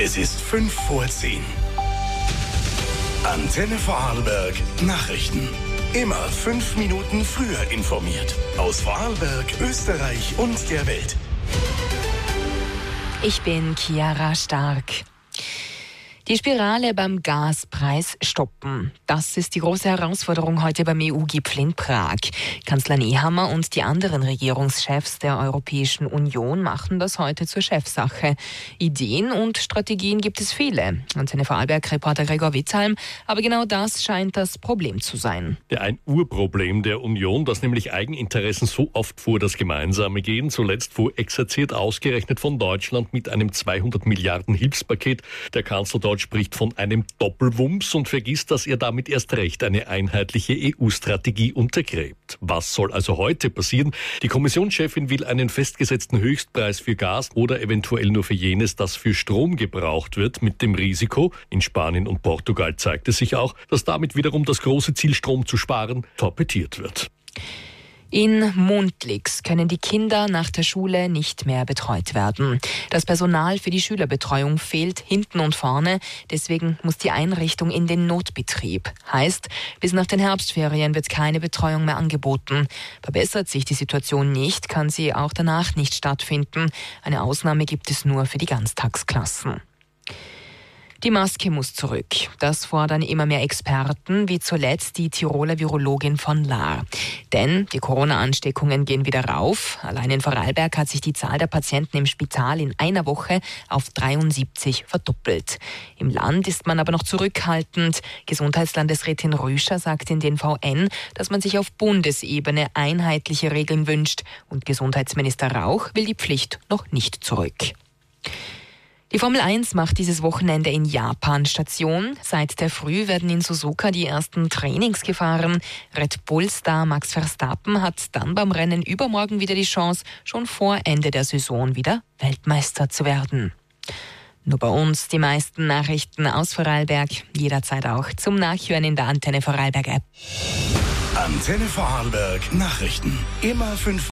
Es ist 5:10. Antenne Vorarlberg Nachrichten. Immer 5 Minuten früher informiert. Aus Vorarlberg, Österreich und der Welt. Ich bin Chiara Stark. Die Spirale beim Gaspreis stoppen. Das ist die große Herausforderung heute beim EU-Gipfel in Prag. Kanzler Nehammer und die anderen Regierungschefs der Europäischen Union machen das heute zur Chefsache. Ideen und Strategien gibt es viele. Antenne Vorarlberg-Reporter Gregor Witzhalm. Aber genau das scheint das Problem zu sein. Ein Urproblem der Union, dass nämlich Eigeninteressen so oft vor das Gemeinsame gehen. Zuletzt fuhr exerziert ausgerechnet von Deutschland mit einem 200 Milliarden Hilfspaket. Der Kanzler dort spricht von einem Doppelwumms und vergisst, dass er damit erst recht eine einheitliche EU-Strategie untergräbt. Was soll also heute passieren? Die Kommissionschefin will einen festgesetzten Höchstpreis für Gas oder eventuell nur für jenes, das für Strom gebraucht wird, mit dem Risiko, in Spanien und Portugal zeigt es sich auch, dass damit wiederum das große Ziel, Strom zu sparen, torpediert wird. In Mundlix können die Kinder nach der Schule nicht mehr betreut werden. Das Personal für die Schülerbetreuung fehlt hinten und vorne. Deswegen muss die Einrichtung in den Notbetrieb. Heißt, bis nach den Herbstferien wird keine Betreuung mehr angeboten. Verbessert sich die Situation nicht, kann sie auch danach nicht stattfinden. Eine Ausnahme gibt es nur für die Ganztagsklassen. Die Maske muss zurück. Das fordern immer mehr Experten, wie zuletzt die Tiroler Virologin von Lahr. Denn die Corona-Ansteckungen gehen wieder rauf. Allein in Vorarlberg hat sich die Zahl der Patienten im Spital in einer Woche auf 73 verdoppelt. Im Land ist man aber noch zurückhaltend. Gesundheitslandesrätin Rüscher sagt in den VN, dass man sich auf Bundesebene einheitliche Regeln wünscht. Und Gesundheitsminister Rauch will die Pflicht noch nicht zurück. Die Formel 1 macht dieses Wochenende in Japan Station. Seit der Früh werden in Suzuka die ersten Trainings gefahren. Red Bull-Star Max Verstappen hat dann beim Rennen übermorgen wieder die Chance, schon vor Ende der Saison wieder Weltmeister zu werden. Nur bei uns die meisten Nachrichten aus Vorarlberg, jederzeit auch zum Nachhören in der Antenne Vorarlberg App. Antenne Vorarlberg Nachrichten. Immer 5